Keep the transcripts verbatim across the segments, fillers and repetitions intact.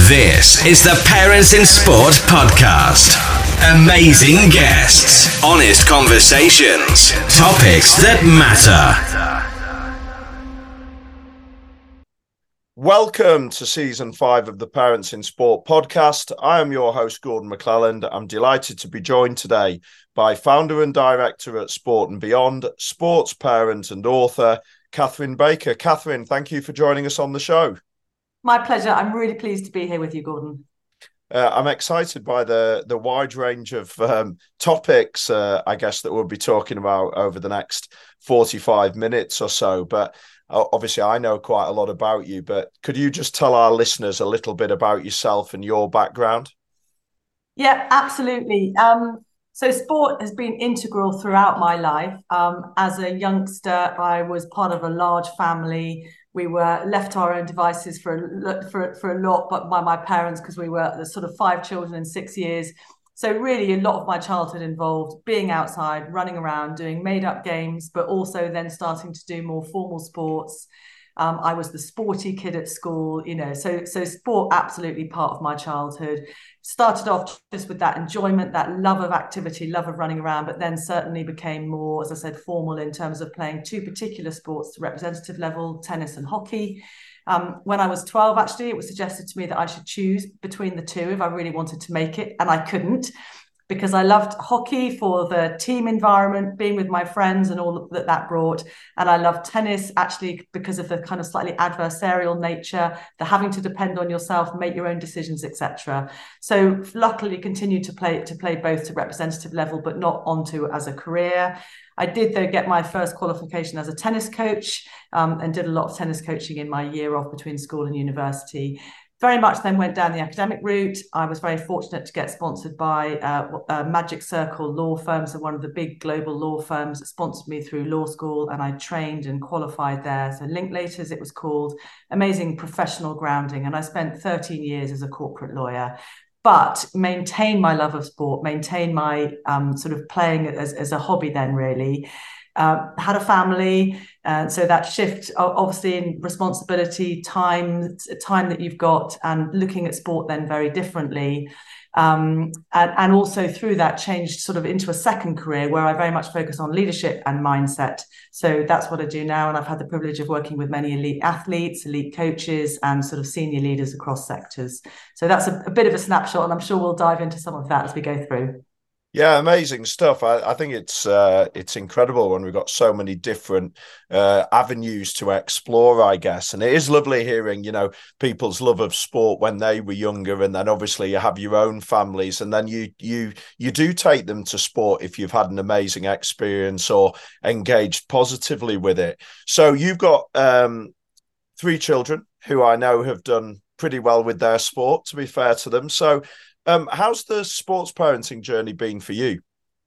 This is the Parents in Sport podcast. Amazing guests, honest conversations, topics that matter. Welcome to season five of the Parents in Sport podcast. I am your host, Gordon McClelland. I'm delighted to be joined today by founder and director at Sport and Beyond, sports parent and author, Catherine Baker. Catherine, thank you for joining us on the show. My pleasure. I'm really pleased to be here with you, Gordon. Uh, I'm excited by the the wide range of um, topics, uh, I guess, that we'll be talking about over the next forty-five minutes or so. But uh, obviously, I know quite a lot about you. But could you just tell our listeners a little bit about yourself and your background? Yeah, absolutely. Um, so sport has been integral throughout my life. Um, as a youngster, I was part of a large family. We were left to our own devices for a, for, for a lot, but by my parents, because we were the sort of five children in six years. So really a lot of my childhood involved being outside, running around, doing made up games, but also then starting to do more formal sports. Um, I was the sporty kid at school, you know, so so sport absolutely part of my childhood. Started off just with that enjoyment, that love of activity, love of running around, but then certainly became more, as I said, formal in terms of playing two particular sports to representative level, tennis and hockey. Um, when I was twelve, actually, it was suggested to me that I should choose between the two if I really wanted to make it, and I couldn't, because I loved hockey for the team environment, being with my friends and all that that brought. And I loved tennis actually because of the kind of slightly adversarial nature, the having to depend on yourself, make your own decisions, et cetera. So luckily continued to play to play both to representative level, but not onto as a career. I did, though, get my first qualification as a tennis coach um, and did a lot of tennis coaching in my year off between school and university. Very much then went down the academic route. I was very fortunate to get sponsored by uh, uh, Magic Circle law firms, and one of the big global law firms sponsored me through law school, and I trained and qualified there. So Linklaters, it was called. Amazing professional grounding. And I spent thirteen years as a corporate lawyer, but maintain my love of sport, maintain my um, sort of playing as, as a hobby then, really. Uh, had a family, uh, so that shift obviously in responsibility, time, time that you've got, and looking at sport then very differently. Um, and, and also through that changed sort of into a second career where I very much focus on leadership and mindset. So that's what I do now. And I've had the privilege of working with many elite athletes, elite coaches, and sort of senior leaders across sectors. So that's a, a bit of a snapshot, and I'm sure we'll dive into some of that as we go through. Yeah, amazing stuff. I, I think it's uh, it's incredible when we've got so many different uh, avenues to explore, I guess. And it is lovely hearing, you know, people's love of sport when they were younger, and then obviously you have your own families, and then you you you do take them to sport if you've had an amazing experience or engaged positively with it. So you've got um, three children who I know have done pretty well with their sport, to be fair to them. So Um, how's the sports parenting journey been for you?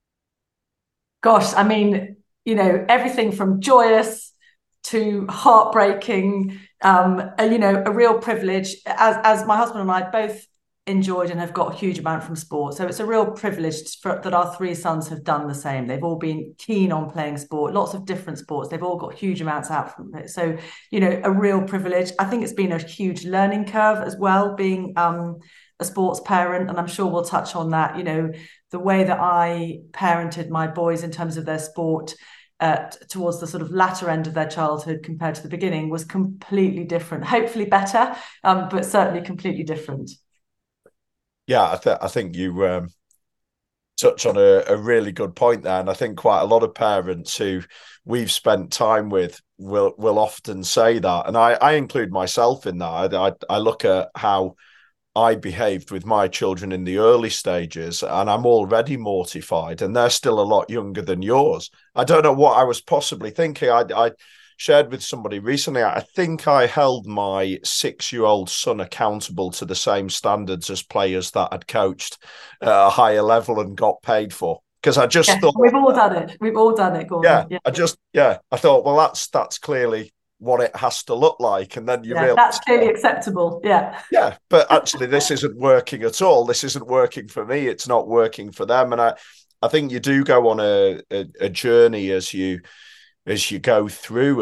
Gosh, I mean, you know, everything from joyous to heartbreaking, um, and, you know, a real privilege, as, as my husband and I both enjoyed and have got a huge amount from sport. So it's a real privilege for, that our three sons have done the same. They've all been keen on playing sport, lots of different sports. They've all got huge amounts out from it. So, you know, a real privilege. I think it's been a huge learning curve as well, being um, a sports parent, and I'm sure we'll touch on that. You know, the way that I parented my boys in terms of their sport uh, towards the sort of latter end of their childhood compared to the beginning was completely different. Hopefully better, um, but certainly completely different. Yeah, I, th- I think you um, touch on a, a really good point there, and I think quite a lot of parents who we've spent time with will will often say that, and I, I include myself in that. I, I, I look at how I behaved with my children in the early stages, and I'm already mortified, and they're still a lot younger than yours. I don't know what I was possibly thinking. I, I shared with somebody recently, I think I held my six-year-old son accountable to the same standards as players that had coached at a higher level and got paid for. Because I just yeah, thought... We've all done it. We've all done it, Gordon. Yeah, yeah, I just, yeah, I thought, well, that's that's clearly what it has to look like, and then you yeah, realize that's clearly acceptable. Yeah, yeah, but actually, this isn't working at all. This isn't working for me. It's not working for them, and I, I think you do go on a, a, a journey as you, as you go through, and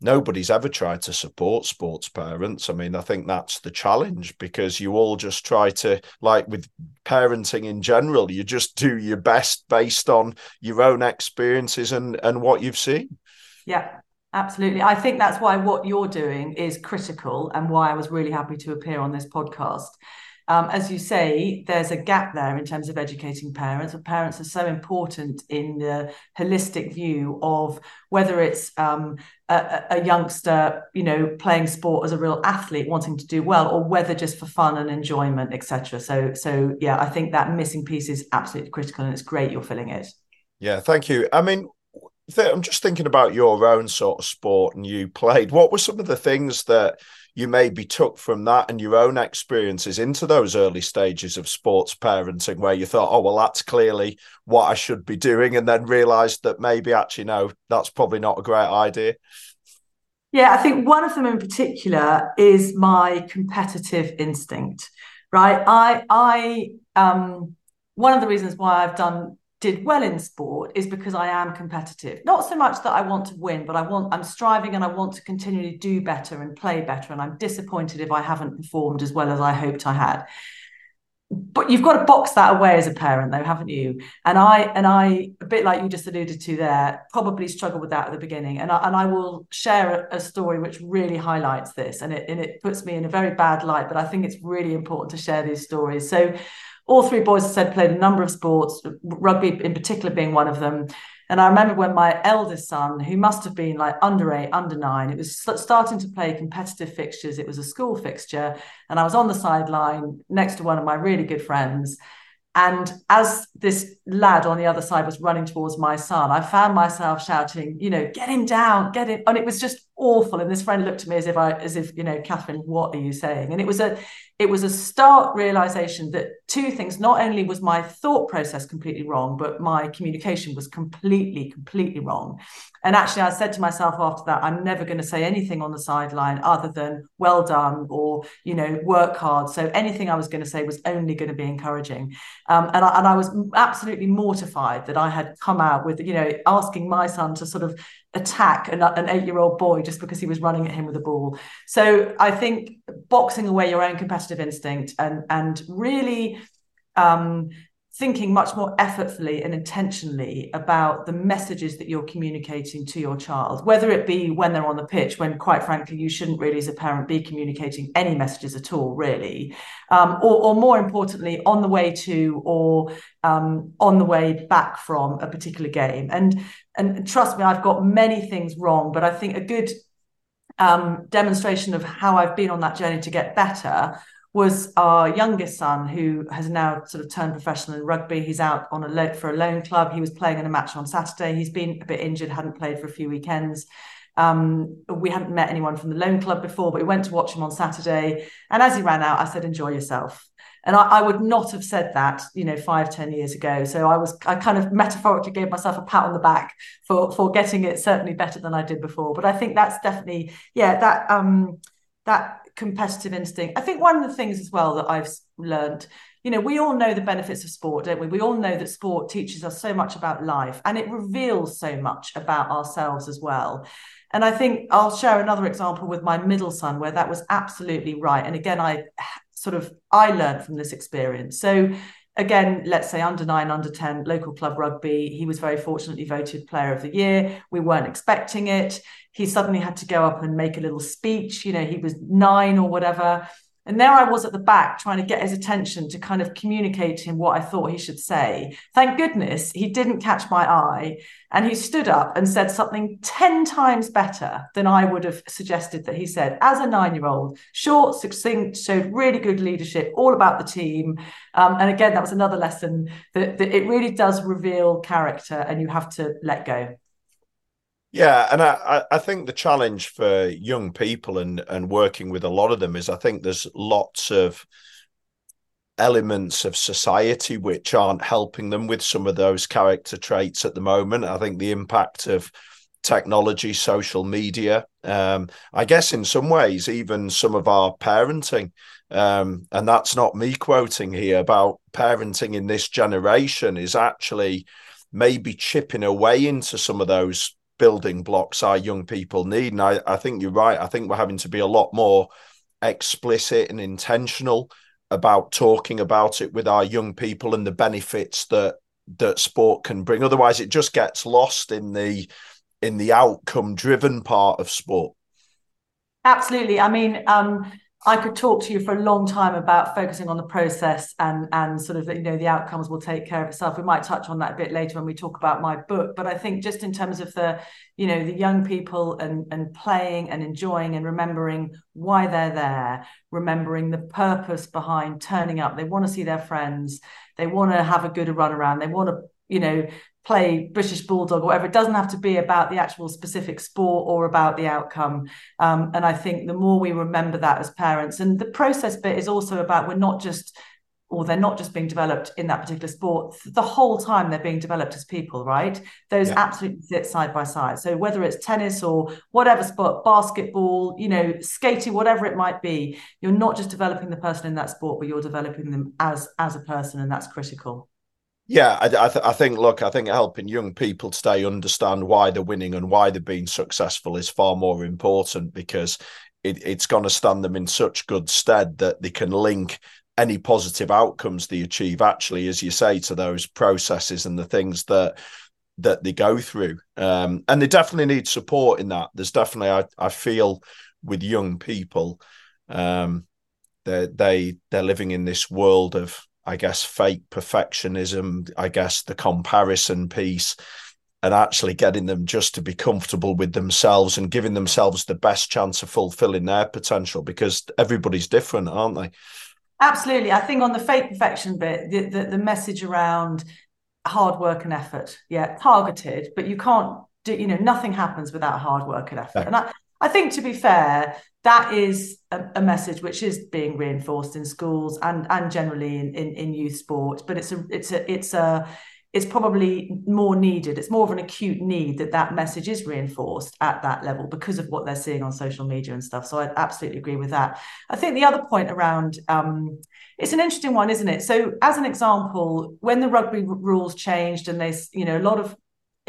nobody's ever tried to support sports parents. I mean, I think that's the challenge, because you all just try to, like with parenting in general, you just do your best based on your own experiences and, and what you've seen. Yeah, absolutely. I think that's why what you're doing is critical, and why I was really happy to appear on this podcast. Um, as you say, there's a gap there in terms of educating parents. But parents are so important in the holistic view of whether it's um, a, a youngster, you know, playing sport as a real athlete, wanting to do well, or whether just for fun and enjoyment, et cetera. So, so yeah, I think that missing piece is absolutely critical, and it's great you're filling it. Yeah, thank you. I mean, I'm just thinking about your own sort of sport, and you played. What were some of the things that you maybe took from that and your own experiences into those early stages of sports parenting, where you thought, oh, well, that's clearly what I should be doing, and then realised that maybe actually, no, that's probably not a great idea? Yeah, I think one of them in particular is my competitive instinct, right? I, I, um, one of the reasons why I've done did well in sport is because I am competitive. Not so much that I want to win, but I want, I'm striving and I want to continually do better and play better. And I'm disappointed if I haven't performed as well as I hoped I had. But you've got to box that away as a parent, though, haven't you? And I, and I, a bit like you just alluded to there, probably struggled with that at the beginning. And I, and I will share a, a story which really highlights this, and it, and it puts me in a very bad light, but I think it's really important to share these stories. So all three boys, as I said, played a number of sports, rugby in particular being one of them. And I remember when my eldest son, who must have been like under eight, under nine, it was starting to play competitive fixtures. It was a school fixture. And I was on the sideline next to one of my really good friends. And as this lad on the other side was running towards my son, I found myself shouting, you know, get him down, get him. And it was just awful. And this friend looked at me as if I, as if, you know, Catherine, what are you saying? And it was a, it was a stark realization that two things, not only was my thought process completely wrong, but my communication was completely, completely wrong. And actually, I said to myself after that, I'm never going to say anything on the sideline other than well done, or, you know, work hard. So anything I was going to say was only going to be encouraging. Um, and, I, and I was absolutely mortified that I had come out with, you know, asking my son to sort of attack an, an eight-year-old boy just because he was running at him with a ball. So I think boxing away your own competitive instinct and, and really um, thinking much more effortfully and intentionally about the messages that you're communicating to your child, whether it be when they're on the pitch, when quite frankly, you shouldn't really as a parent be communicating any messages at all, really, um, or, or more importantly, on the way to or um, on the way back from a particular game. And, and trust me, I've got many things wrong, but I think a good um, demonstration of how I've been on that journey to get better was our youngest son, who has now sort of turned professional in rugby. He's out on a lo- for a loan club. He was playing in a match on Saturday. He's been a bit injured, hadn't played for a few weekends. Um, we hadn't met anyone from the loan club before, but we went to watch him on Saturday. And as he ran out, I said, enjoy yourself. And I, I would not have said that, you know, five, ten years ago. So I was, I kind of metaphorically gave myself a pat on the back for, for getting it certainly better than I did before. But I think that's definitely, yeah, that, um, that, competitive instinct. I think one of the things as well that I've learned, you know, we all know the benefits of sport, don't we? We all know that sport teaches us so much about life, and it reveals so much about ourselves as well. And I think I'll share another example with my middle son where that was absolutely right. And again, I sort of, I learned from this experience. So again, let's say under nine, under ten, local club rugby. He was very fortunately voted player of the year. We weren't expecting it. He suddenly had to go up and make a little speech. You know, he was nine or whatever. And there I was at the back trying to get his attention to kind of communicate to him what I thought he should say. Thank goodness he didn't catch my eye. And he stood up and said something ten times better than I would have suggested that he said as a nine-year-old. Short, succinct, showed really good leadership, all about the team. Um, and again, that was another lesson that, that it really does reveal character, and you have to let go. Yeah, and I, I think the challenge for young people and, and working with a lot of them is I think there's lots of elements of society which aren't helping them with some of those character traits at the moment. I think the impact of technology, social media, um, I guess in some ways, even some of our parenting, um, and that's not me quoting here, about parenting in this generation is actually maybe chipping away into some of those building blocks our young people need. And I, I think you're right. I think we're having to be a lot more explicit and intentional about talking about it with our young people and the benefits that that sport can bring. Otherwise, it just gets lost in the in the outcome driven part of sport. Absolutely. I mean, um, I could talk to you for a long time about focusing on the process and and sort of, you know, the outcomes will take care of itself. We might touch on that a bit later when we talk about my book. But I think just in terms of the, you know, the young people and and playing and enjoying and remembering why they're there, remembering the purpose behind turning up. They want to see their friends. They want to have a good run around. They want to, you know, play British Bulldog or whatever. It doesn't have to be about the actual specific sport or about the outcome. Um, and I think the more we remember that as parents, and the process bit is also about, we're not just, or they're not just being developed in that particular sport. The whole time they're being developed as people, right? Those yeah. absolutely sit side by side. So whether it's tennis or whatever sport, basketball, you know, skating, whatever it might be, you're not just developing the person in that sport, but you're developing them as, as a person, and that's critical. Yeah, I, I, th- I think, look, I think helping young people today understand why they're winning and why they're being successful is far more important, because it, it's going to stand them in such good stead that they can link any positive outcomes they achieve, actually, as you say, to those processes and the things that that they go through. Um, and they definitely need support in that. There's definitely, I, I feel, with young people, um, they they they're living in this world of, I guess, fake perfectionism, I guess the comparison piece, and actually getting them just to be comfortable with themselves and giving themselves the best chance of fulfilling their potential, because everybody's different, aren't they? Absolutely. I think on the fake perfection bit, the, the, the message around hard work and effort, yeah, targeted, but you can't do, you know, nothing happens without hard work and effort. Yeah. And I, I think, to be fair, that is a, a message which is being reinforced in schools and and generally in, in, in youth sport. But it's a it's a it's a it's probably more needed. It's more of an acute need that that message is reinforced at that level because of what they're seeing on social media and stuff. So I absolutely agree with that. I think the other point around um, it's an interesting one, isn't it? So as an example, when the rugby rules changed and they, you know, a lot of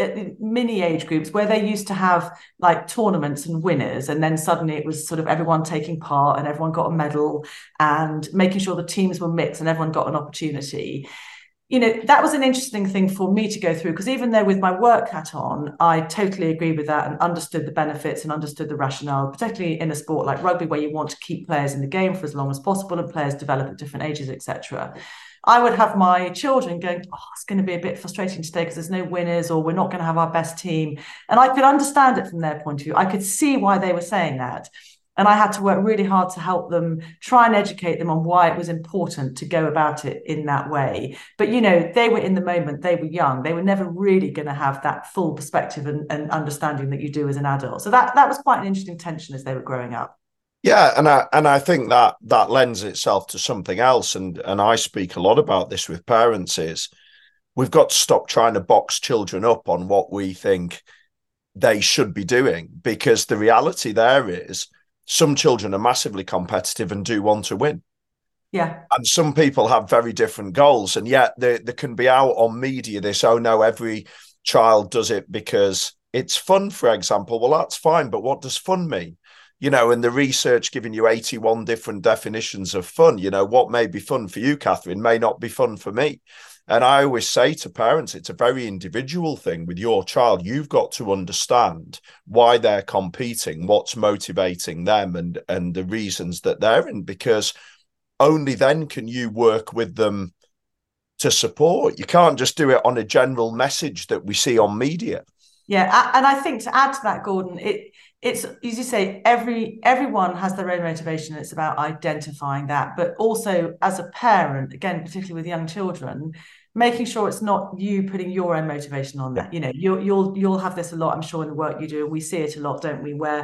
mini age groups where they used to have like tournaments and winners, and then suddenly it was sort of everyone taking part and everyone got a medal and making sure the teams were mixed and everyone got an opportunity. You know, that was an interesting thing for me to go through, because even though with my work hat on, I totally agree with that and understood the benefits and understood the rationale, particularly in a sport like rugby where you want to keep players in the game for as long as possible and players develop at different ages, et cetera. I would have my children going, oh, it's going to be a bit frustrating today because there's no winners, or we're not going to have our best team. And I could understand it from their point of view. I could see why they were saying that. And I had to work really hard to help them, try and educate them on why it was important to go about it in that way. But, you know, they were in the moment, they were young. They were never really going to have that full perspective and, and understanding that you do as an adult. So that, that was quite an interesting tension as they were growing up. Yeah, and I and I think that that lends itself to something else, and and I speak a lot about this with parents, is we've got to stop trying to box children up on what we think they should be doing, because the reality there is some children are massively competitive and do want to win. Yeah. And some people have very different goals, and yet they, they can be out on media this, oh no, every child does it because it's fun, for example. Well, that's fine, but what does fun mean? You know, and the research giving you eighty-one different definitions of fun, you know, what may be fun for you, Catherine, may not be fun for me. And I always say to parents, it's a very individual thing with your child. You've got to understand why they're competing, what's motivating them, and, and the reasons that they're in, because only then can you work with them to support. You can't just do it on a general message that we see on media. Yeah, and I think to add to that, Gordon, it it's, as you say, every everyone has their own motivation. It's about identifying that, but also as a parent, again, particularly with young children, making sure it's not you putting your own motivation on that. You know, you'll you'll you'll have this a lot, I'm sure, in the work you do. We see it a lot, don't we, where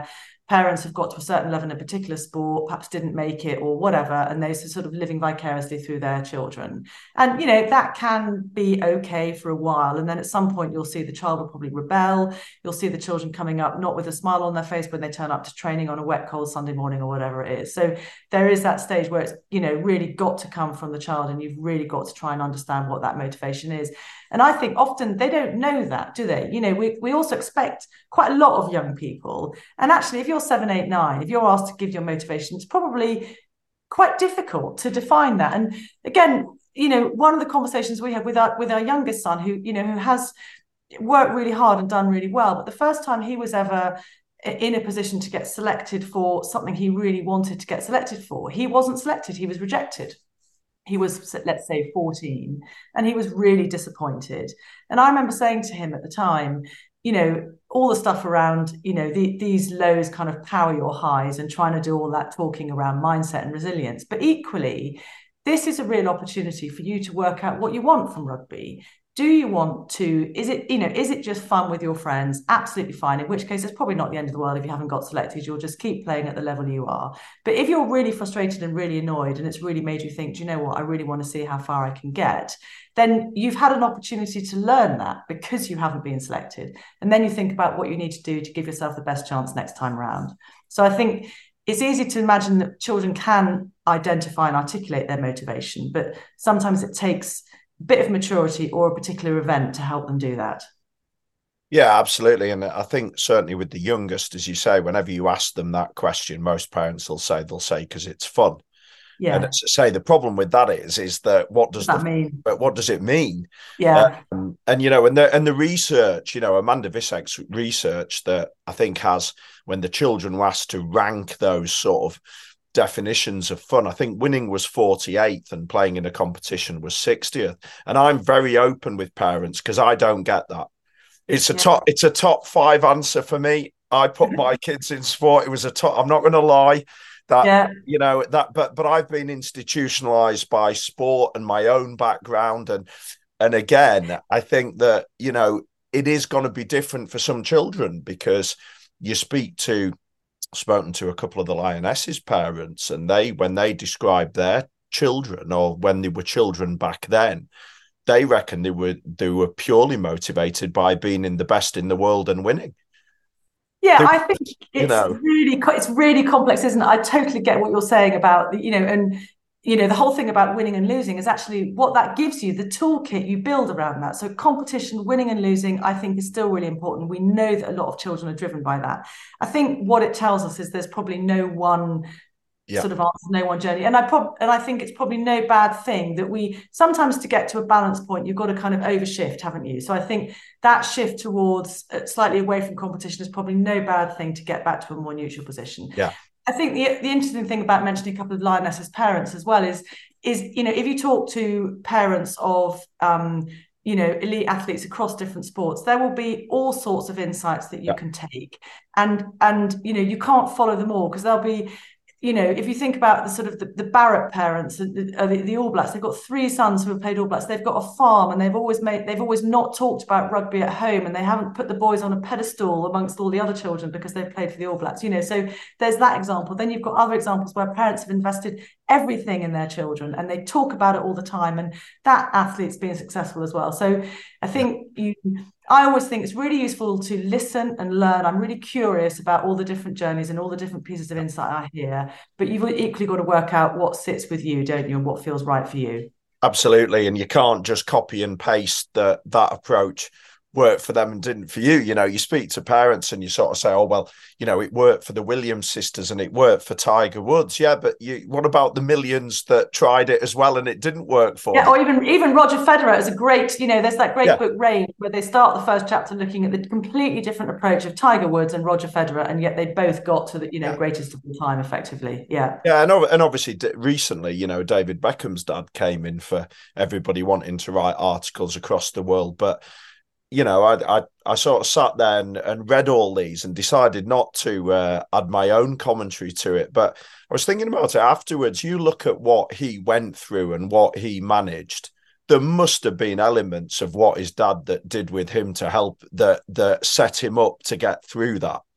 parents have got to a certain level in a particular sport, perhaps didn't make it or whatever, and they're sort of living vicariously through their children. And, you know, that can be okay for a while. And then at some point, you'll see the child will probably rebel. You'll see the children coming up, not with a smile on their face when they turn up to training on a wet, cold Sunday morning or whatever it is. So there is that stage where it's, you know, really got to come from the child, and you've really got to try and understand what that motivation is. And I think often they don't know that, do they? You know, we, we also expect quite a lot of young people. And actually, if you're seven, eight, nine, if you're asked to give your motivation, it's probably quite difficult to define that. And again, you know, one of the conversations we had with our with our youngest son, who, you know, who has worked really hard and done really well, but the first time he was ever in a position to get selected for something he really wanted to get selected for, he wasn't selected, he was rejected. He was, let's say, fourteen, and he was really disappointed. And I remember saying to him at the time, you know, all the stuff around, you know, the, these lows kind of power your highs, and trying to do all that talking around mindset and resilience. But equally, this is a real opportunity for you to work out what you want from rugby. Do you want to, is it, you know, is it just fun with your friends? Absolutely fine. In which case, it's probably not the end of the world if you haven't got selected. You'll just keep playing at the level you are. But if you're really frustrated and really annoyed, and it's really made you think, do you know what, I really want to see how far I can get, then you've had an opportunity to learn that because you haven't been selected. And then you think about what you need to do to give yourself the best chance next time round. So I think it's easy to imagine that children can identify and articulate their motivation, but sometimes it takes bit of maturity or a particular event to help them do that. Yeah, absolutely. And I think certainly with the youngest, as you say, whenever you ask them that question, most parents will say, they'll say, because it's fun. Yeah. And as I say, the problem with that is, is that what does, what does the, that mean? But what does it mean? Yeah. Um, and, you know, and the, and the research, you know, Amanda Vissek's research that I think has, when the children were asked to rank those sort of definitions of fun, I think winning was forty-eighth and playing in a competition was sixtieth. And I'm very open with parents because I don't get that. It's a yeah. top, it's a top five answer for me. I put my kids in sport. It was a top, I'm not going to lie that, yeah. you know, that, but, but I've been institutionalized by sport and my own background. And, and again, I think that, you know, it is going to be different for some children because you speak to, spoken to a couple of the Lionesses parents, and they, when they described their children, or when they were children back then, they reckon they were they were purely motivated by being in the best in the world and winning. Yeah, they, I think it's you know, really it's really complex, isn't it? I totally get what you're saying about, you know, and you know, the whole thing about winning and losing is actually what that gives you, the toolkit you build around that. So competition, winning and losing, I think is still really important. We know that a lot of children are driven by that. I think what it tells us is there's probably no one yeah. sort of answer, no one journey. And I prob- and I think it's probably no bad thing that we sometimes, to get to a balance point, you've got to kind of overshift, haven't you? So I think that shift towards uh, slightly away from competition is probably no bad thing to get back to a more neutral position. Yeah. I think the, the interesting thing about mentioning a couple of Lionesses parents as well is, is, you know, if you talk to parents of, um, you know, elite athletes across different sports, there will be all sorts of insights that you yeah. can take. And, and, you know, you can't follow them all because there'll be, you know, if you think about the sort of the, the Barrett parents, the, the, the All Blacks, they've got three sons who have played All Blacks. They've got a farm, and they've always made, they've always not talked about rugby at home, and they haven't put the boys on a pedestal amongst all the other children because they've played for the All Blacks. You know, so there's that example. Then you've got other examples where parents have invested everything in their children, and they talk about it all the time, and that athlete's being successful as well. So I think you. I always think it's really useful to listen and learn. I'm really curious about all the different journeys and all the different pieces of insight I hear, but you've equally got to work out what sits with you, don't you, and what feels right for you. Absolutely. And you can't just copy and paste the, that approach worked for them and didn't for you. You know, you speak to parents and you sort of say, oh, well, you know, it worked for the Williams sisters and it worked for Tiger Woods. Yeah, but you, what about the millions that tried it as well and it didn't work for yeah, them? Or even even Roger Federer is a great, you know, there's that great yeah. book, Rain, where they start the first chapter looking at the completely different approach of Tiger Woods and Roger Federer, and yet they both got to the, you know, yeah. greatest of all time, effectively. Yeah. Yeah, and, and obviously recently, you know, David Beckham's dad came in for everybody wanting to write articles across the world, but you know, I, I I sort of sat there and, and read all these and decided not to uh, add my own commentary to it. But I was thinking about it afterwards. You look at what he went through and what he managed. There must have been elements of what his dad that did with him to help that that set him up to get through that.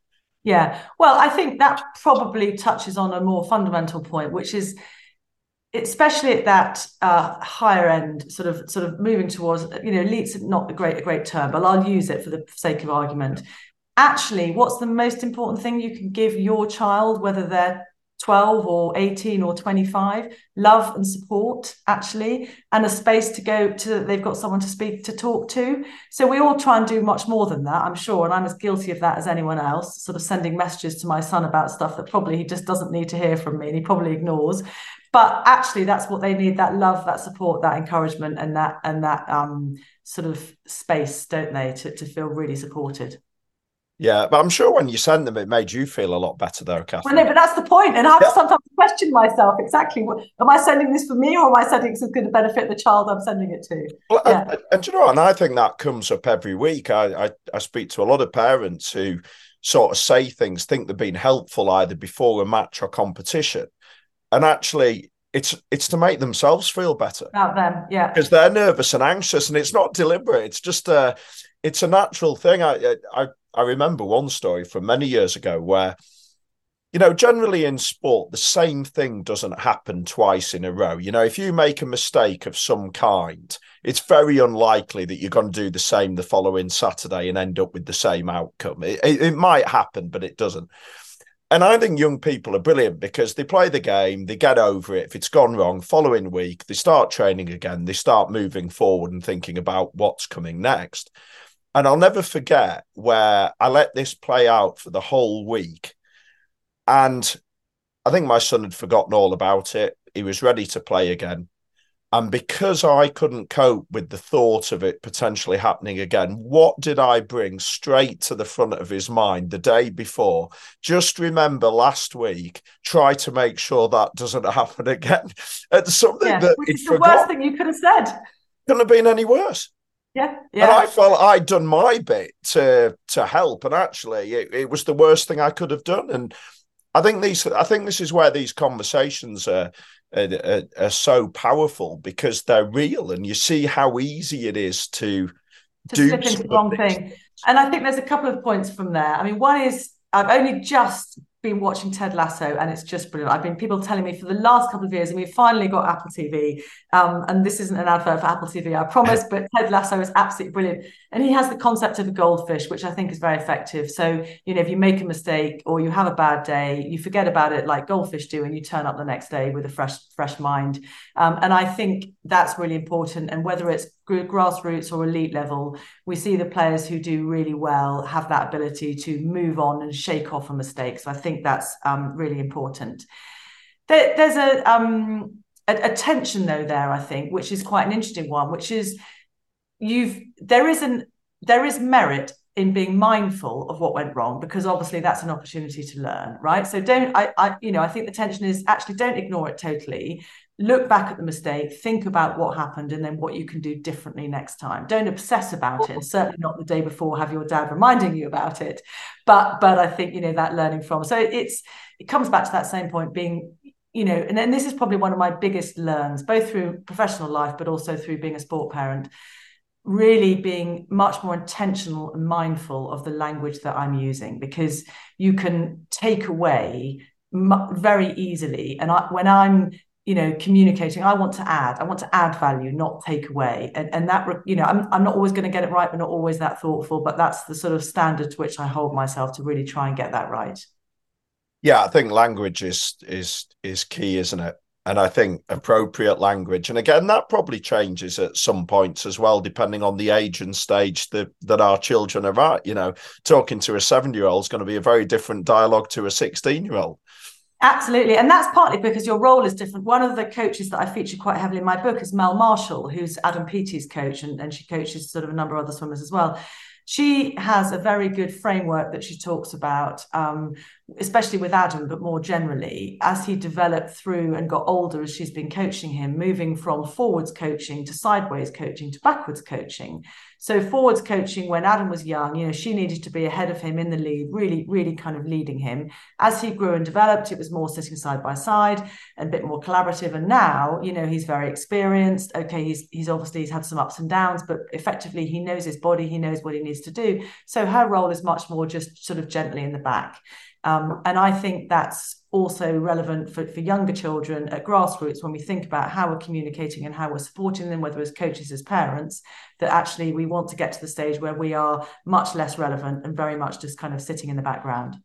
Yeah. Well, I think that probably touches on a more fundamental point, which is especially at that uh, higher end, sort of sort of moving towards, you know, elite's not a great a great term, but I'll use it for the sake of argument. Actually, what's the most important thing you can give your child, whether they're twelve or eighteen or twenty-five? Love and support, actually, and a space to go to. They've got someone to speak, to talk to. So we all try and do much more than that, I'm sure, and I'm as guilty of that as anyone else, sort of sending messages to my son about stuff that probably he just doesn't need to hear from me and he probably ignores. But actually, that's what they need: that love, that support, that encouragement, and that and that um, sort of space, don't they, to, to feel really supported. Yeah, but I'm sure when you sent them, it made you feel a lot better, though, Catherine. Well, no, but that's the point. And I have yeah. to sometimes question myself exactly: am I sending this for me, or am I sending it going to benefit the child I'm sending it to? Well, yeah. and, and you know, and I think that comes up every week. I, I I speak to a lot of parents who sort of say things, think they're being helpful either before a match or competition, and actually, it's it's to make themselves feel better about them, yeah, because they're nervous and anxious, and it's not deliberate. It's just a it's a natural thing. I I I remember one story from many years ago where, you know, generally in sport, the same thing doesn't happen twice in a row. You know, if you make a mistake of some kind, it's very unlikely that you're going to do the same the following Saturday and end up with the same outcome. It, it, it might happen, but it doesn't. And I think young people are brilliant because they play the game, they get over it. If it's gone wrong, following week, they start training again, they start moving forward and thinking about what's coming next. And I'll never forget where I let this play out for the whole week. And I think my son had forgotten all about it. He was ready to play again. And because I couldn't cope with the thought of it potentially happening again, what did I bring straight to the front of his mind the day before? Just remember last week, try to make sure that doesn't happen again. It's something yeah, that which is the forgot. worst thing you could have said. Couldn't have been any worse. Yeah, yeah. And I felt I'd done my bit to to help, and actually, it, it was the worst thing I could have done. And I think these, I think this is where these conversations are, are, are so powerful because they're real, and you see how easy it is to, to do slip into the wrong thing. And I think there's a couple of points from there. I mean, one is I've only just been watching Ted Lasso, and it's just brilliant. I've been people telling me for the last couple of years, and we've finally got Apple T V. Um, and this isn't an advert for Apple T V, I promise, but Ted Lasso is absolutely brilliant. And he has the concept of a goldfish, which I think is very effective. So, you know, if you make a mistake or you have a bad day, you forget about it like goldfish do, and you turn up the next day with a fresh, fresh mind. Um, and I think that's really important. And whether it's grassroots or elite level, we see the players who do really well have that ability to move on and shake off a mistake. So I think that's um, really important. There, there's a, um, a, a tension though there, I think, which is quite an interesting one, which is you've there is an there is merit in being mindful of what went wrong, because obviously that's an opportunity to learn, right? So don't I, I you know I think the tension is actually don't ignore it totally. Look back at the mistake, think about what happened, and then what you can do differently next time. Don't obsess about it, and certainly not the day before have your dad reminding you about it. But but I think, you know, that learning from. So it's it comes back to that same point, being, you know, and then this is probably one of my biggest learns, both through professional life, but also through being a sport parent, really being much more intentional and mindful of the language that I'm using, because you can take away very easily. And I, when I'm you know, communicating, I want to add, I want to add value, not take away. And, and that, you know, I'm, I'm not always going to get it right. We're not always that thoughtful, but that's the sort of standard to which I hold myself, to really try and get that right. Yeah, I think language is, is, is key, isn't it? And I think appropriate language. And again, that probably changes at some points as well, depending on the age and stage that, that our children are at. You know, talking to a seven-year-old is going to be a very different dialogue to a sixteen-year-old. Absolutely. And that's partly because your role is different. One of the coaches that I feature quite heavily in my book is Mel Marshall, who's Adam Peaty's coach, and, and she coaches sort of a number of other swimmers as well. She has a very good framework that she talks about, um, especially with Adam, but more generally, as he developed through and got older, as she's been coaching him, moving from forwards coaching to sideways coaching to backwards coaching. So forwards coaching, when Adam was young, you know, she needed to be ahead of him in the lead, really, really kind of leading him. As he grew and developed, it was more sitting side by side and a bit more collaborative. And now, you know, he's very experienced. Okay, he's he's obviously he's had some ups and downs, but effectively he knows his body, he knows what he needs needs to do. So her role is much more just sort of gently in the back. Um, and I think that's also relevant for, for younger children at grassroots when we think about how we're communicating and how we're supporting them, whether as coaches, as parents, that actually we want to get to the stage where we are much less relevant and very much just kind of sitting in the background.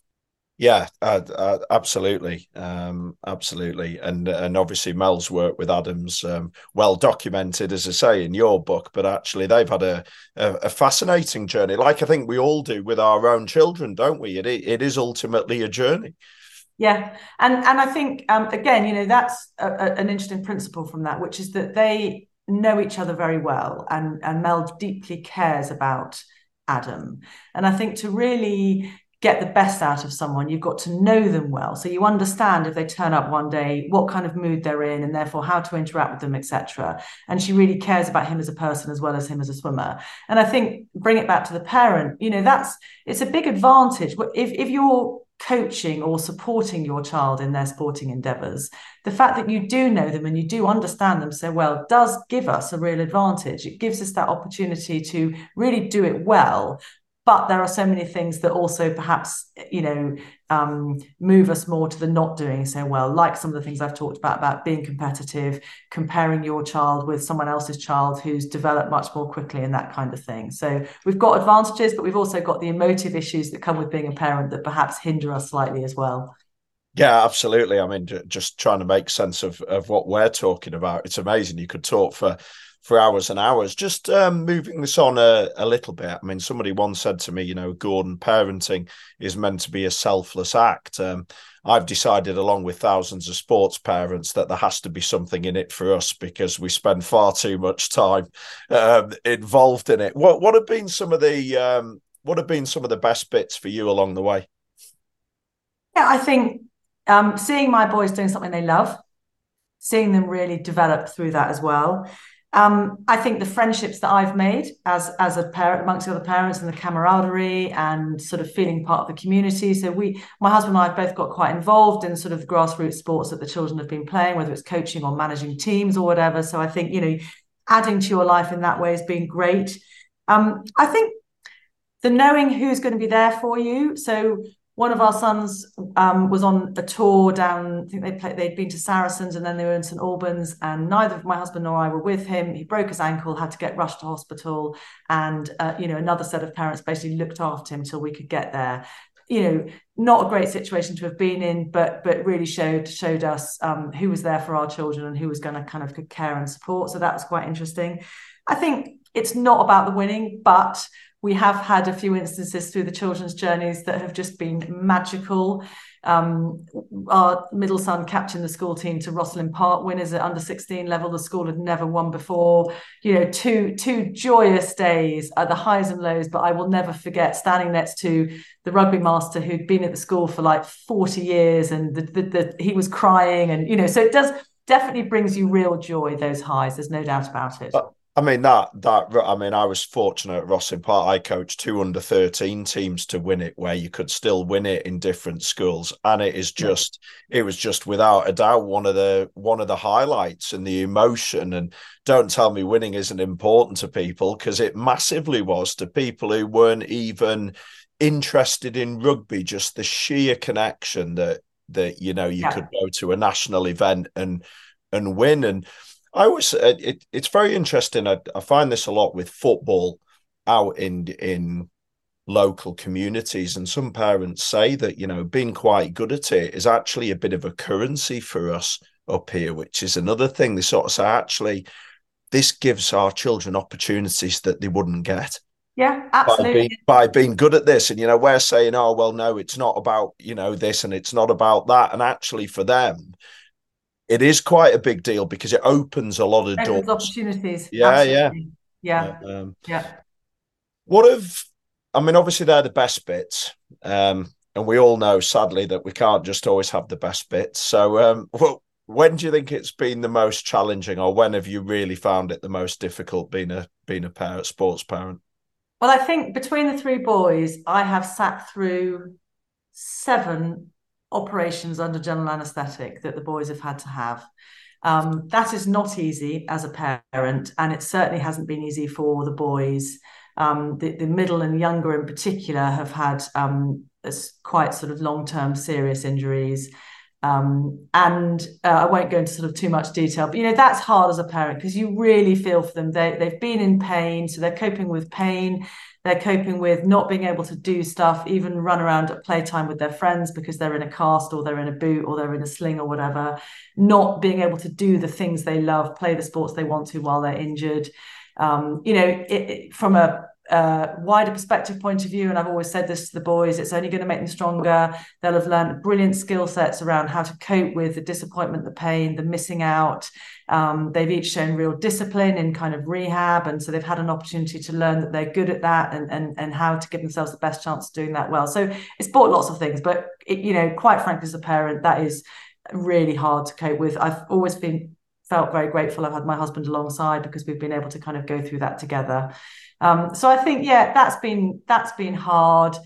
Yeah, uh, uh, absolutely, um, absolutely, and and obviously Mel's work with Adams, um, well documented, as I say, in your book. But actually, they've had a, a a fascinating journey, like I think we all do with our own children, don't we? It it is ultimately a journey. Yeah, and and I think um, again, you know, that's a, a, an interesting principle from that, which is that they know each other very well, and and Mel deeply cares about Adam, and I think to really get the best out of someone, you've got to know them well. So you understand if they turn up one day, what kind of mood they're in, and therefore how to interact with them, et cetera. And she really cares about him as a person as well as him as a swimmer. And I think bring it back to the parent, you know, that's, it's a big advantage. If, if you're coaching or supporting your child in their sporting endeavors, the fact that you do know them and you do understand them so well does give us a real advantage. It gives us that opportunity to really do it well. But there are so many things that also perhaps, you know, um, move us more to the not doing so well, like some of the things I've talked about, about being competitive, comparing your child with someone else's child who's developed much more quickly and that kind of thing. So we've got advantages, but we've also got the emotive issues that come with being a parent that perhaps hinder us slightly as well. Yeah, absolutely. I mean, just trying to make sense of, of what we're talking about. It's amazing. You could talk for for hours and hours. Just um, moving this on a, a little bit. I mean, somebody once said to me, you know, Gordon, parenting is meant to be a selfless act. Um, I've decided, along with thousands of sports parents, that there has to be something in it for us because we spend far too much time um, involved in it. What what have been some of the um, what have been some of the best bits for you along the way? Yeah, I think um, seeing my boys doing something they love, seeing them really develop through that as well. Um, I think the friendships that I've made as as a parent amongst the other parents and the camaraderie and sort of feeling part of the community. So we, my husband and I have both got quite involved in sort of the grassroots sports that the children have been playing, whether it's coaching or managing teams or whatever. So I think, you know, adding to your life in that way has been great. Um, I think the knowing who's going to be there for you. So one of our sons um, was on a tour down, I think they played, they'd been to Saracens and then they were in St Albans, and neither my husband nor I were with him. He broke his ankle, had to get rushed to hospital, and uh, you know, another set of parents basically looked after him till we could get there. You know, not a great situation to have been in, but but really showed showed us um, who was there for our children and who was going to kind of care and support. So that was quite interesting. I think it's not about the winning, but we have had a few instances through the children's journeys that have just been magical. Um, our middle son captained the school team to Rosslyn Park winners at under sixteen level. The school had never won before. You know, two two joyous days at the highs and lows, but I will never forget standing next to the rugby master who'd been at the school for like forty years, and the, the, the, he was crying. And, you know, so it does definitely brings you real joy, those highs. There's no doubt about it. But- I mean, that, that, I mean, I was fortunate at Rosslyn Park. I coached two under thirteen teams to win it, where you could still win it in different schools. And it is just, yeah. It was just without a doubt one of the, one of the highlights, and the emotion. And don't tell me winning isn't important to people, because it massively was to people who weren't even interested in rugby. Just the sheer connection that, that, you know, you yeah. could go to a national event and, and win. And I always, it, it's very interesting. I, I find this a lot with football out in in local communities, and some parents say that, you know, being quite good at it is actually a bit of a currency for us up here, which is another thing. They sort of say, actually, this gives our children opportunities that they wouldn't get. Yeah, absolutely. By being, by being good at this. And, you know, we're saying, oh, well, no, it's not about, you know, this and it's not about that. And actually for them, it is quite a big deal because it opens a lot of opens doors. Opportunities. Yeah, absolutely. yeah. Yeah. Um, yeah. What have, I mean, obviously they're the best bits. Um, and we all know, sadly, that we can't just always have the best bits. So um, well, when do you think it's been the most challenging, or when have you really found it the most difficult being a being a parent, sports parent? Well, I think between the three boys, I have sat through seven operations under general anaesthetic that the boys have had to have. Um, that is not easy as a parent, and it certainly hasn't been easy for the boys. Um, the, the middle and younger in particular have had um, quite sort of long-term serious injuries. Um, and uh, I won't go into sort of too much detail, but, you know, that's hard as a parent because you really feel for them. They, they've been in pain, so they're coping with pain. They're coping with not being able to do stuff, even run around at playtime with their friends because they're in a cast or they're in a boot or they're in a sling or whatever, not being able to do the things they love, play the sports they want to while they're injured. Um, you know, it, it, from a uh, wider perspective point of view, and I've always said this to the boys, it's only going to make them stronger. They'll have learned brilliant skill sets around how to cope with the disappointment, the pain, the missing out. Um, they've each shown real discipline in kind of rehab, and so they've had an opportunity to learn that they're good at that and and and how to give themselves the best chance of doing that well. So it's brought lots of things, but it, you know, quite frankly, as a parent, that is really hard to cope with. I've always been felt very grateful I've had my husband alongside because we've been able to kind of go through that together. Um, so I think, yeah, that's been that's been hard.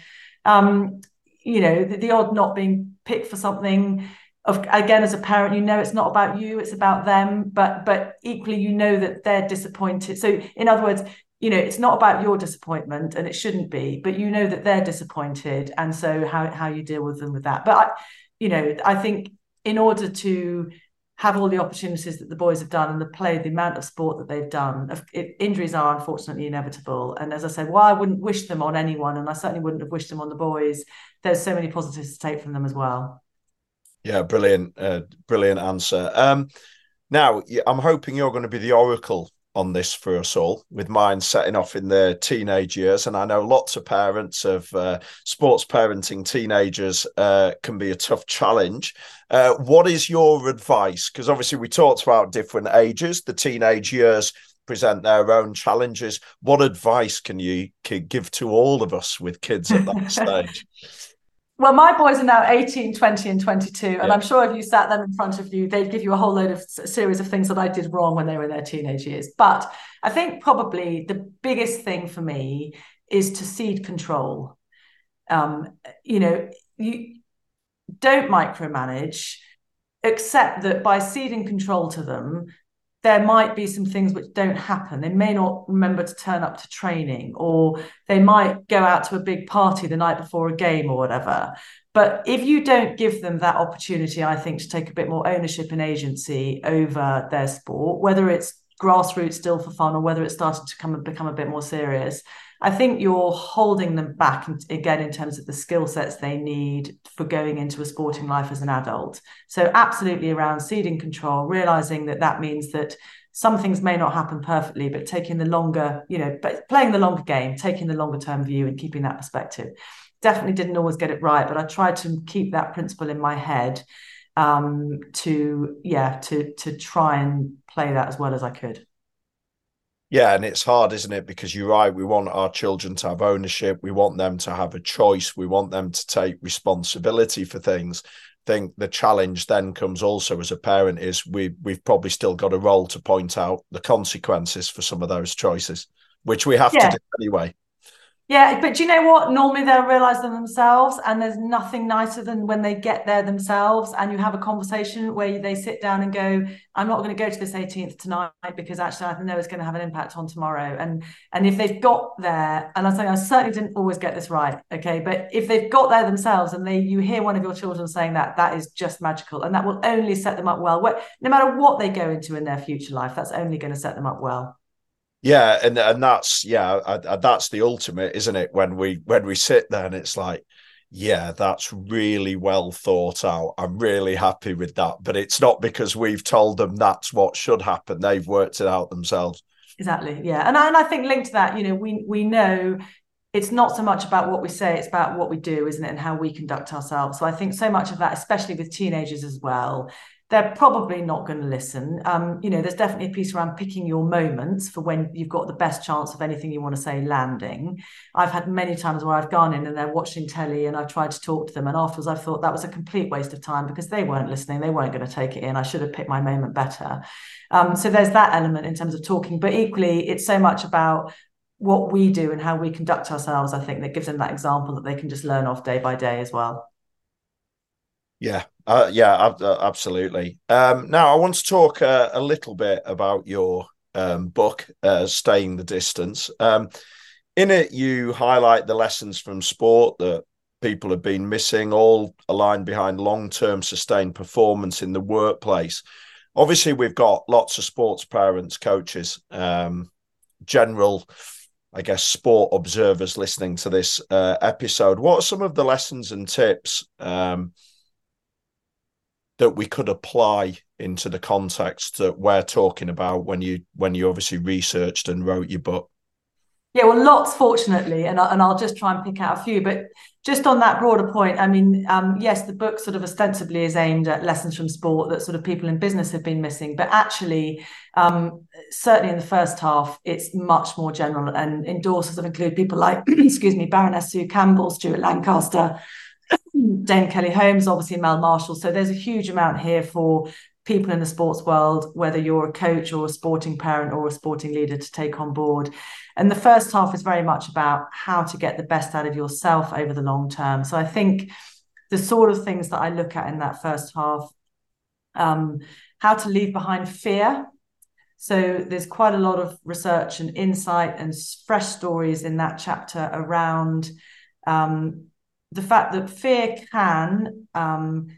Um, you know, the, the odd not being picked for something. Of, again, as a parent, you know it's not about you, it's about them. But but equally, you know that they're disappointed. So in other words, you know, it's not about your disappointment, and it shouldn't be. But you know that they're disappointed, and so how how you deal with them with that. But I, you know, I think in order to have all the opportunities that the boys have done and the play, the amount of sport that they've done, it, injuries are unfortunately inevitable. And as I said, while I wouldn't wish them on anyone, and I certainly wouldn't have wished them on the boys, there's so many positives to take from them as well. Yeah, brilliant, uh, brilliant answer. Um, now, I'm hoping you're going to be the oracle on this for us all, with mine setting off in their teenage years. And I know lots of parents of uh, sports parenting teenagers uh, can be a tough challenge. Uh, what is your advice? Because obviously we talked about different ages, the teenage years present their own challenges. What advice can you can give to all of us with kids at that stage? Well, my boys are now eighteen, twenty and twenty-two. And yeah. I'm sure if you sat them in front of you, they'd give you a whole load of series of things that I did wrong when they were in their teenage years. But I think probably the biggest thing for me is to cede control. Um, you know, you don't micromanage, accept that by ceding control to them, there might be some things which don't happen. They may not remember to turn up to training, or they might go out to a big party the night before a game or whatever. But if you don't give them that opportunity, I think, to take a bit more ownership and agency over their sport, whether it's grassroots still for fun or whether it's started to come and become a bit more serious, I think you're holding them back again in terms of the skill sets they need for going into a sporting life as an adult. So absolutely around ceding control, realizing that that means that some things may not happen perfectly, but taking the longer, you know, but playing the longer game, taking the longer term view and keeping that perspective. Definitely didn't always get it right, but I tried to keep that principle in my head um, to, yeah, to, to try and play that as well as I could. Yeah, and it's hard, isn't it? Because you're right, we want our children to have ownership. We want them to have a choice. We want them to take responsibility for things. I think the challenge then comes also as a parent is we, we've probably still got a role to point out the consequences for some of those choices, which we have yeah. to do anyway. Yeah, but do you know what? Normally they'll realise them themselves, and there's nothing nicer than when they get there themselves and you have a conversation where they sit down and go, I'm not going to go to this eighteenth tonight because actually I know it's going to have an impact on tomorrow. And and if they've got there, and I say I certainly didn't always get this right, okay, but if they've got there themselves and they you hear one of your children saying that, that is just magical, and that will only set them up well. No matter what they go into in their future life, that's only going to set them up well. Yeah, and and that's yeah, I, I, that's the ultimate, isn't it? When we when we sit there and it's like, yeah, that's really well thought out. I'm really happy with that. But it's not because we've told them that's what should happen. They've worked it out themselves. Exactly. Yeah, and I, and I think linked to that, you know, we we know it's not so much about what we say, it's about what we do, isn't it, and how we conduct ourselves. So I think so much of that, especially with teenagers as well, they're probably not going to listen. Um, you know, there's definitely a piece around picking your moments for when you've got the best chance of anything you want to say landing. I've had many times where I've gone in and they're watching telly and I've tried to talk to them, and afterwards I thought that was a complete waste of time because they weren't listening. They weren't going to take it in. I should have picked my moment better. Um, so there's that element in terms of talking, but equally it's so much about what we do and how we conduct ourselves, I think, that gives them that example that they can just learn off day by day as well. Yeah, uh, yeah, uh, absolutely. Um, now, I want to talk uh, a little bit about your um, book, uh, Staying the Distance. Um, in it, you highlight the lessons from sport that people have been missing, all aligned behind long-term sustained performance in the workplace. Obviously, we've got lots of sports parents, coaches, um, general, I guess, sport observers listening to this uh, episode. What are some of the lessons and tips um, that we could apply into the context that we're talking about when you when you obviously researched and wrote your book? Yeah, well, lots, fortunately, and, I, and I'll just try and pick out a few. But just on that broader point, I mean, um, yes, the book sort of ostensibly is aimed at lessons from sport that sort of people in business have been missing. But actually, um, certainly in the first half, it's much more general, and endorsers have included people like, excuse me, Baroness Sue Campbell, Stuart Lancaster, Dame Kelly Holmes, obviously Mel Marshall. So there's a huge amount here for people in the sports world, whether you're a coach or a sporting parent or a sporting leader, to take on board. And the first half is very much about how to get the best out of yourself over the long term. So I think the sort of things that I look at in that first half, um, how to leave behind fear. So there's quite a lot of research and insight and fresh stories in that chapter around um, the fact that fear can um,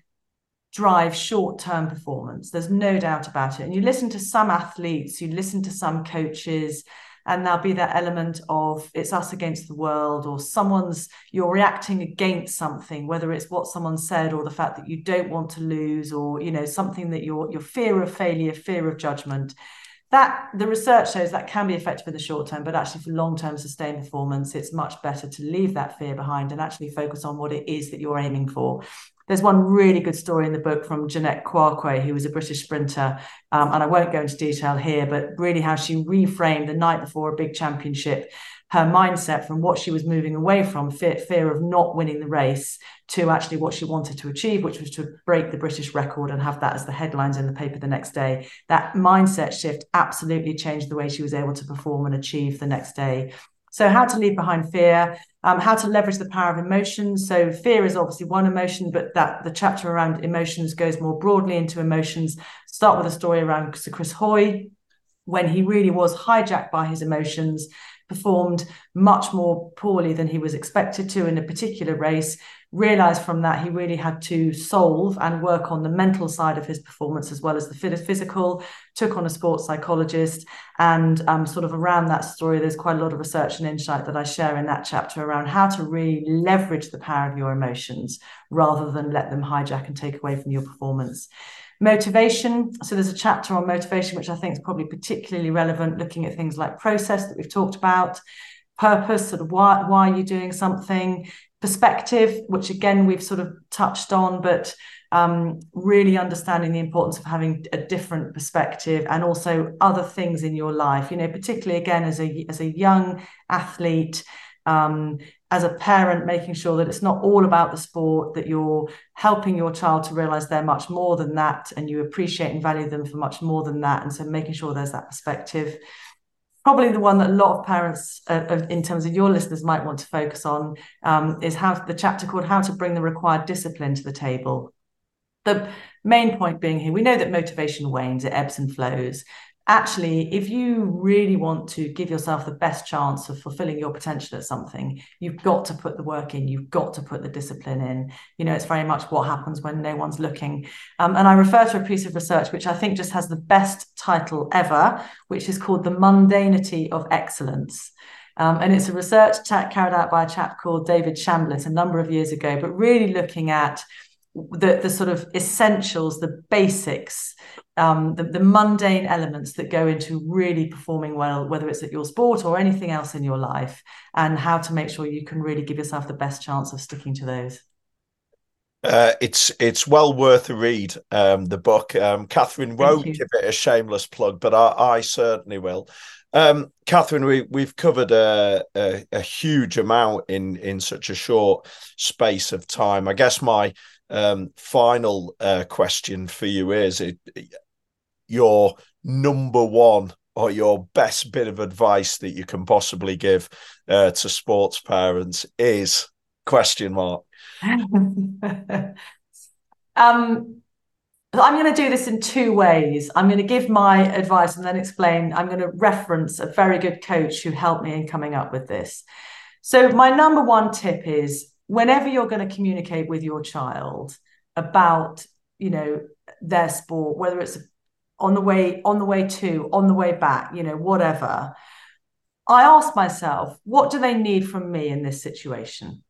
drive short-term performance. There's no doubt about it. And you listen to some athletes, you listen to some coaches, and there'll be that element of it's us against the world, or someone's, you're reacting against something, whether it's what someone said or the fact that you don't want to lose, or, you know, something that your your fear of failure, fear of judgment. That the research shows that can be effective in the short term, but actually for long-term sustained performance, it's much better to leave that fear behind and actually focus on what it is that you're aiming for. There's one really good story in the book from Jeanette Kouakwe, who was a British sprinter, um, and I won't go into detail here, but really how she reframed the night before a big championship, her mindset from what she was moving away from, fear, fear of not winning the race, to actually what she wanted to achieve, which was to break the British record and have that as the headlines in the paper the next day. That mindset shift absolutely changed the way she was able to perform and achieve the next day. So how to leave behind fear, um, how to leverage the power of emotions. So fear is obviously one emotion, but that the chapter around emotions goes more broadly into emotions. Start with a story around Sir Chris Hoy, when he really was hijacked by his emotions, performed much more poorly than he was expected to in a particular race, realized from that he really had to solve and work on the mental side of his performance as well as the physical, took on a sports psychologist, and um, sort of around that story, there's quite a lot of research and insight that I share in that chapter around how to really leverage the power of your emotions rather than let them hijack and take away from your performance. Motivation. So there's a chapter on motivation, which I think is probably particularly relevant, looking at things like process that we've talked about, purpose, sort of why, why are you doing something, perspective, which again, we've sort of touched on, but um, really understanding the importance of having a different perspective, and also other things in your life, you know, particularly again, as a, as a young athlete, um, as a parent, making sure that it's not all about the sport, that you're helping your child to realize they're much more than that, and you appreciate and value them for much more than that. And so making sure there's that perspective. Probably the one that a lot of parents, uh, in terms of your listeners, might want to focus on um, is how the chapter called How to Bring the Required Discipline to the Table. The main point being here, we know that motivation wanes, it ebbs and flows. Actually, if you really want to give yourself the best chance of fulfilling your potential at something, you've got to put the work in, you've got to put the discipline in. You know, it's very much what happens when no one's looking. Um, and I refer to a piece of research, which I think just has the best title ever, which is called The Mundanity of Excellence. Um, and it's a research carried out by a chap called David Chambliss a number of years ago, but really looking at the, the sort of essentials, the basics, um, the, the mundane elements that go into really performing well, whether it's at your sport or anything else in your life, and how to make sure you can really give yourself the best chance of sticking to those. Uh, it's it's well worth a read, um, the book. Um, Catherine won't give it a shameless plug, but I, I certainly will. Um, Catherine, we, we've covered a, a, a huge amount in, in such a short space of time. I guess my um, final uh, question for you is it, your number one or your best bit of advice that you can possibly give uh, to sports parents is question mark. um, I'm going to do this in two ways. I'm going to give my advice and then explain. I'm going to reference a very good coach who helped me in coming up with this. So my number one tip is whenever you're going to communicate with your child about, you know, their sport, whether it's on the way, on the way to, on the way back, you know, whatever, I ask myself, what do they need from me in this situation?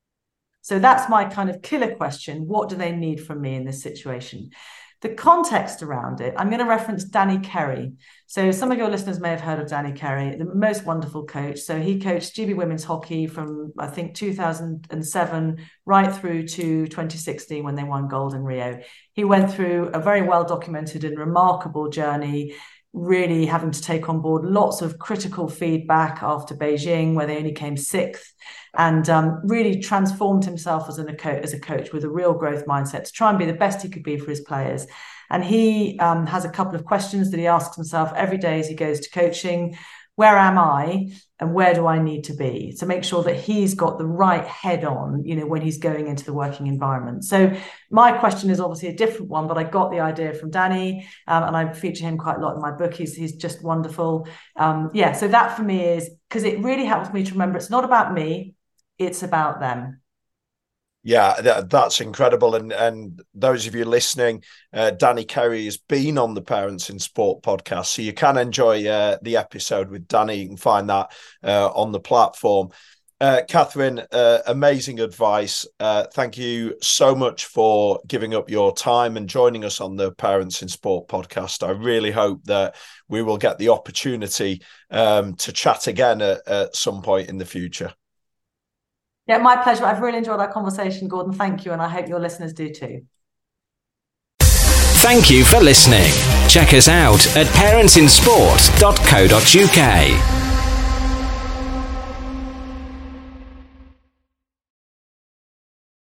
So that's my kind of killer question. What do they need from me in this situation? The context around it, I'm going to reference Danny Kerry. So some of your listeners may have heard of Danny Kerry, the most wonderful coach. So he coached G B women's hockey from, I think, two thousand seven right through to twenty sixteen when they won gold in Rio. He went through a very well-documented and remarkable journey, really having to take on board lots of critical feedback after Beijing, where they only came sixth, and um, really transformed himself as, an, a co- as a coach with a real growth mindset to try and be the best he could be for his players. And he um, has a couple of questions that he asks himself every day as he goes to coaching. Where am I and where do I need to be? To make sure that he's got the right head on, you know, when he's going into the working environment. So my question is obviously a different one, but I got the idea from Danny um, and I feature him quite a lot in my book. He's, he's just wonderful. Um, yeah, so that for me is, because it really helps me to remember it's not about me, it's about them. Yeah, that, that's incredible. And and those of you listening, uh, Danny Kerry has been on the Parents in Sport podcast, so you can enjoy uh, the episode with Danny. You can find that uh, on the platform. Uh, Catherine, uh, amazing advice. Uh, thank you so much for giving up your time and joining us on the Parents in Sport podcast. I really hope that we will get the opportunity um, to chat again at, at some point in the future. Yeah, my pleasure. I've really enjoyed our conversation, Gordon. Thank you. And I hope your listeners do too. Thank you for listening. Check us out at parents in sport dot co dot uk.